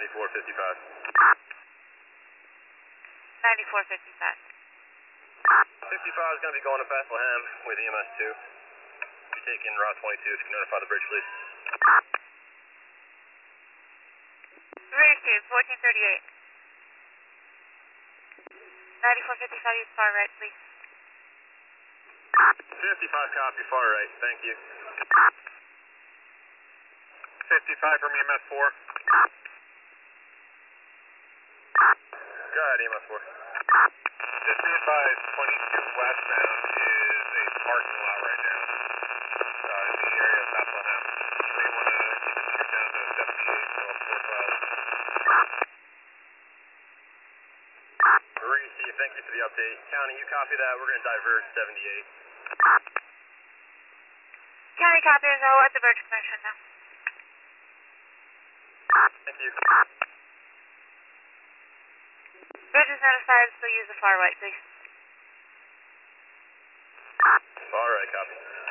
9455. 9455. 55 is going to be going to Bethlehem with EMS 2. Be taking Route 22 if you can notify the bridge, please. Received, 1438. 9455, use far right, please. 55 copy, far right, thank you. 55 from EMS 4. Go ahead, EMS 4. Just be advised, 22 westbound is a parking lot right now in the area of Bethlehem. You may want to even shoot down to 78 or 412. Receive, thank you for the update. County, you copy that, we're going to divert 78. County copies, I'll let the bridge commission now. Thank you. Bridge is notified, so use the far right, please. Far right, copy.